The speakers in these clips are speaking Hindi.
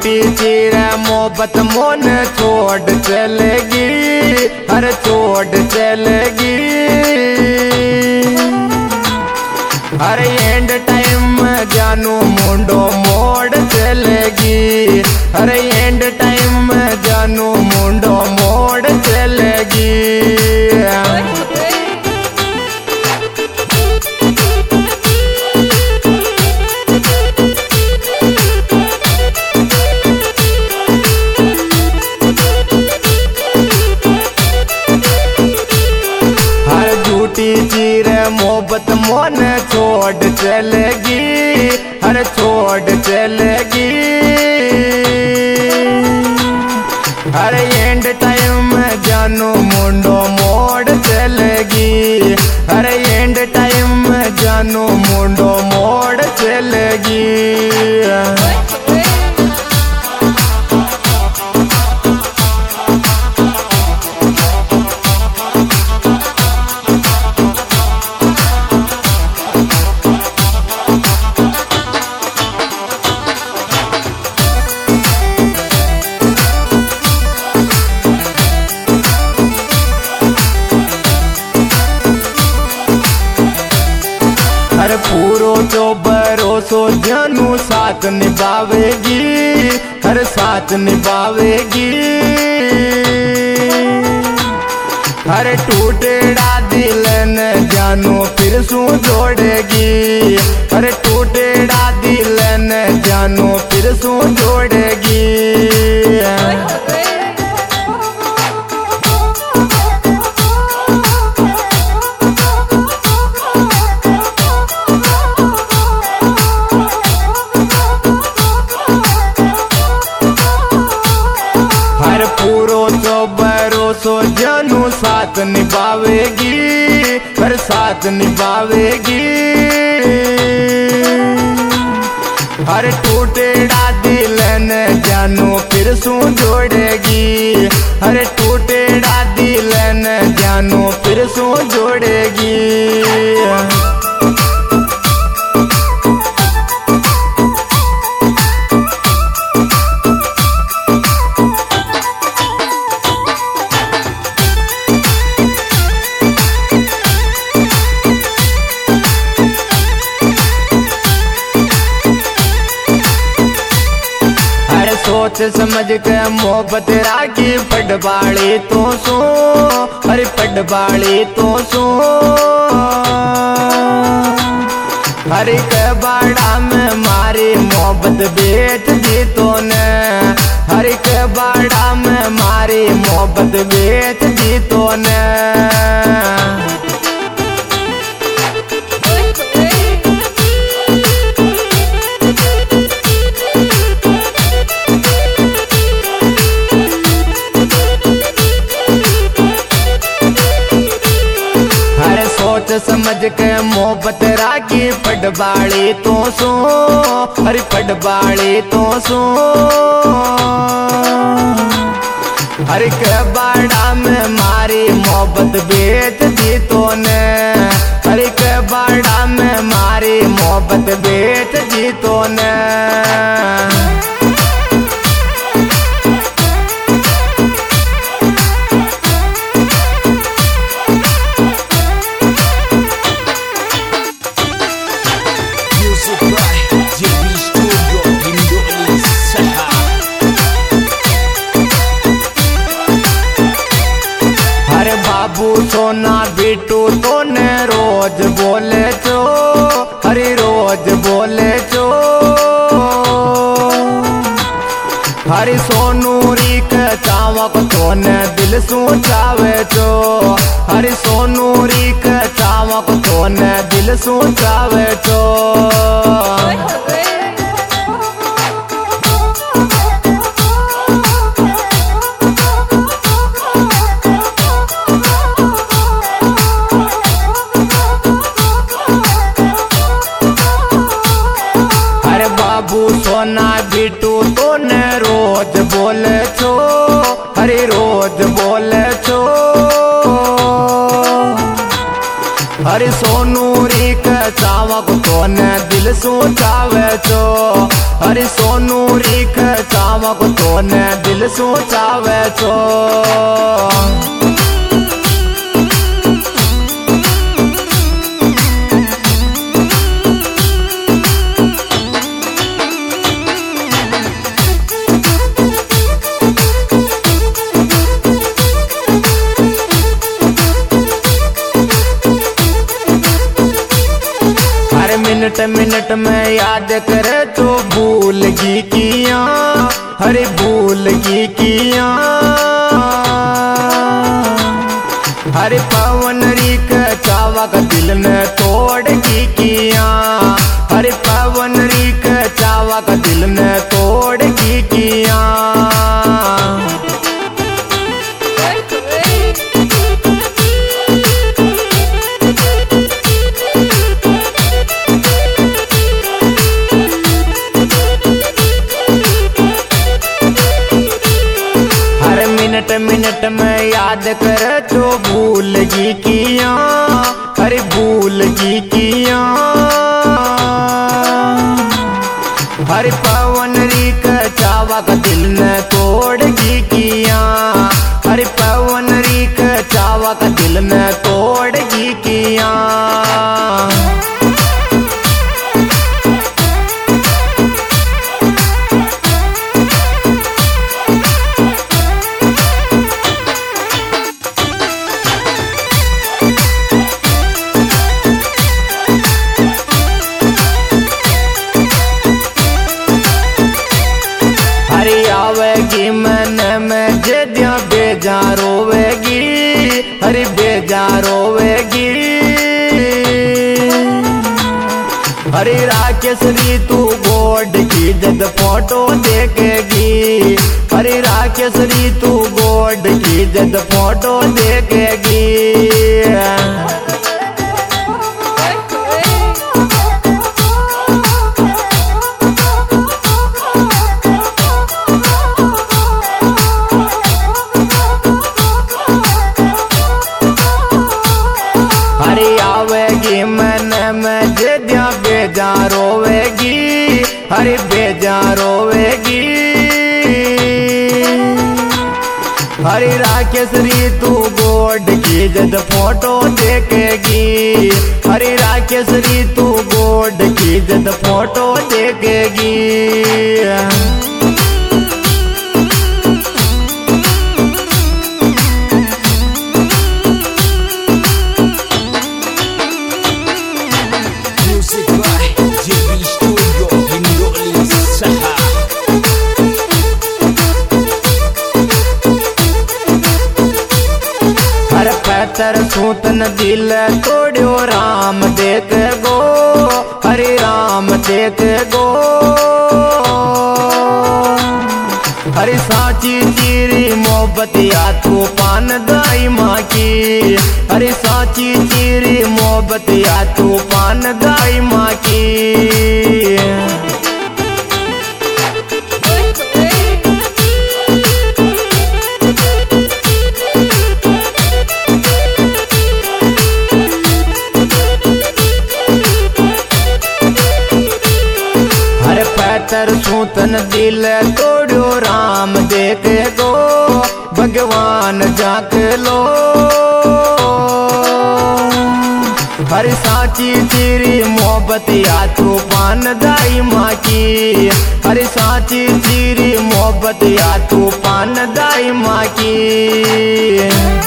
झूठी चीर मोहब्बत मोन छोड़ चलेगी, हर छोड़ चलेगी। हर एंड टाइम जानू मुंडो मोड़ चलेगी, हर एंड टाइम जानू मुंडो मोड़ चलेगी। चीर मोहब्बत मोन छोड़ चलेगी, हर छोड़ चलेगी। हर एंड टाइम जानू मुंडो मोड़ चलेगी, हर एंड टाइम जानू मुंडो मोड़ चलेगी। हर पूरो जो भरोसो जानू साथ निभावेगी, हर साथ निभावेगी। हर टूटेड़ा दिल न जानू फिर सू जोड़ेगी, हर टूटेड़ा दिल न जानू फिर सू जोड़ेगी। हर पूरो जो भरोसो जानू साथ निभावेगी, हर साथ निभावेगी। हर टूटेड़ा दिल न जानू फिर सू जोड़ेगी, हर टूटेड़ा दिल न जानू फिर सू जोड़ेगी। सोच समझ के मोहब्बत रागी पटवाली तो सो, अरे पटवाली तो सो। हर एक बाड़ा में मारी मोहब्बत बेच दी तो ने, हर एक बाड़ा में मारी मोहब्बत बेच दी तो ने। समझ के मोहब्बत रागी पटवाली तो सो, हरी पटवाली तो सो। हर एक बाड़ा में मारी मोहब्बत बेच दी तो ने, हर एक बाड़ा में मारी मोहब्बत बेच दी तो ने। बाबू सोना बिटू तो ने रोज बोले चो, हरी रोज बोले चो। हरी सोनू री के चावक तो ने दिल सू चावे चो, हरी सोनू री के चावक तो ने दिल सू चावे चो। सोना बिटू तो ने रोज बोले छो, हरी रोज बोले छो। हरी सोनू री के चावक तो ने दिल सोचावे छो। अरे सोनू री के चावक तो ने दिल सोचावे छो। मिनट मिनट में याद करे तो भूल गी किया। अरे भूल गी किया। अरे पवन री के चावा का दिल में तोड़ गी किया। अरे पवन री के चावा का दिल में तोड़ गी किया। मिनट में याद कर तो भूल गी किया। अरे भूल गी किया। अरे पवन री का चावा का दिल ने तोड़ गी किया। अरे पवन री का चावा का दिल ने तोड़ गी किया। आवेगी मन में जदिया बेजार रोवेगी। अरे बेजार रोवेगी। अरे राकेश री तू गोड की जद फोटो देखेगी। अरे राकेश री तू गोड की जद फोटो देखेगी। बेजार रोवेगी। अरे बेजार रोवेगी। अरे राकेश री तू गोड की जद फोटो देखेगी। अरे राकेश री तू गोड की जद फोटो देखेगी। पैतर सूतन दिल तोड़ो राम देख गो। हरे राम देख गो। हरे साची चीरी मोहब्बत या तूफान दाई माँ की। हरे साची चीरी मोहब्बत या तूफान दाई माँ की। सूतन दिल तोड़ो राम देख गो। भगवान जाक लो। हर साची तेरी मोहब्बत या तूफान दाई माँ की। हर साची तेरी मोहब्बत या तूफान दाई माँ की।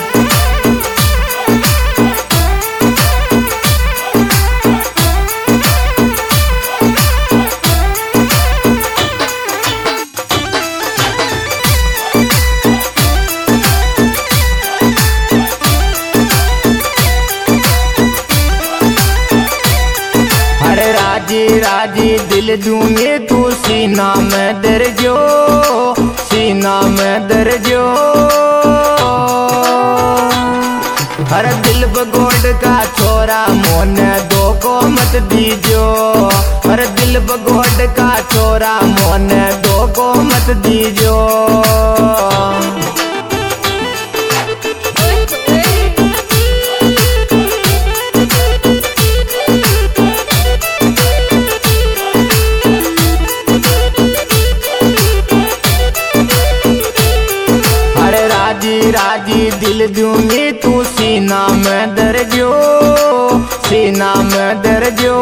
राजी दिल दूंगे तू सीना में दर्जो। सीना में दर्जो। हर दिल बगोड़ का छोरा मोन दो को मत दीजो। हर दिल बगोड़ का छोरा मोन दो को मत दीजो। दूंगी तू सीना में दर्जो, सीना में दर्जो।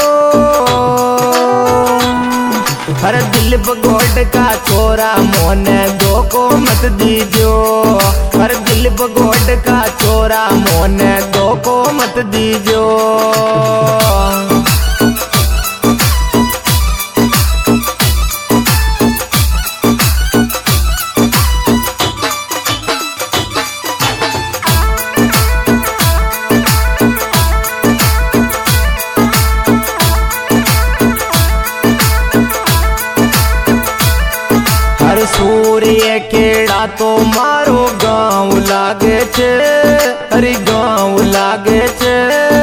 हर दिल बगोड का छोरा मोने दो को मत दीजो, हर दिल बगोड का छोरा मोने दो को मत दीजो। सूर्य केड़ा तो मारो गाँव लागे छे, अरे गाँव लागे छे।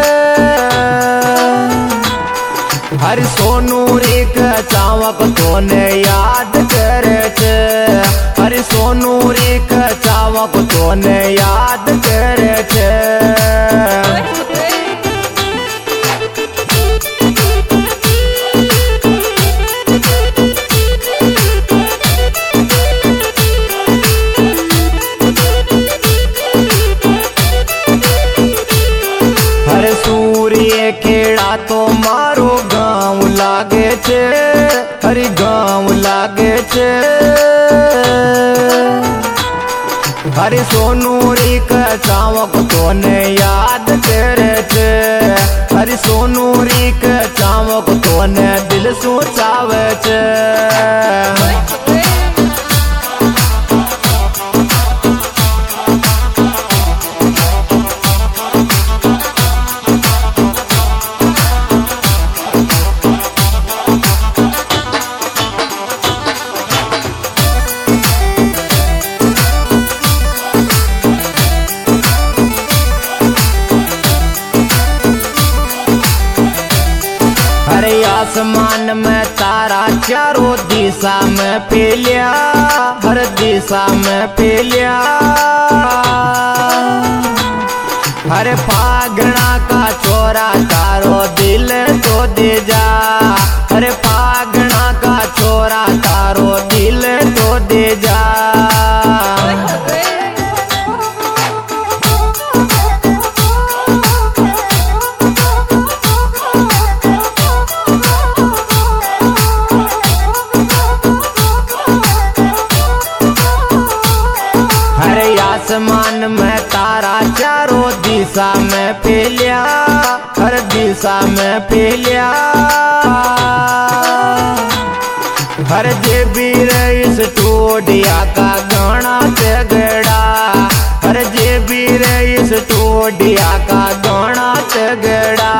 हर सोनू रे का चावक तोने याद करे छे, हर सोनू रे का चावक तोने याद करे छे। सूर्य केड़ा तो मारो गाँव लागे छे, हरी गाँव लागे छे। हरी सोनू री का चावक तोने याद करे छे, हरी सोनू री का चावक तोने दिल सोचावे छे। हरे आसमान में तारा चारों दिशा में फैलिया, हर दिशा में फैलिया। हरे फागणा का छोरा तारो दिल तो दे जा, हरे फागणा का छोरा तारो दिल तो दे जा। आसमान में तारा चारों दिशा में फैलिया, हर दिशा में फैलिया। हर जे भी रईस टोडिया का गाना तगड़ा, हर जे भी रईस टोडिया का गाना तगड़ा।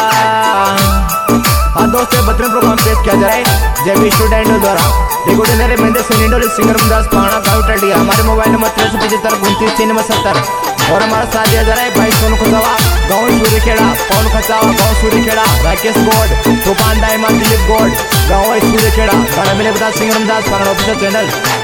हाँ दोस्तों, बतरन प्रोग्राम पेश किया जाए जब स्टूडेंटों द्वारा रिकॉर्डिंग मेहंदे सिंगर मुमताज पाना गाँव टडिया। हमारे मोबाइल नंबर 6375 और हमारा साथ दिया जा रहा है भाई सोनू खचावा गाँव सूर्यखेड़ा, पवन खचावा गाँव सूर्यखेड़ा, राकेश गौड, तूफान डायमंड, दिलीप गौड गाँव सूर्यखेड़ा। गाना मिले बता सिंगर मुमताज पाना ऑफिशियल चैनल।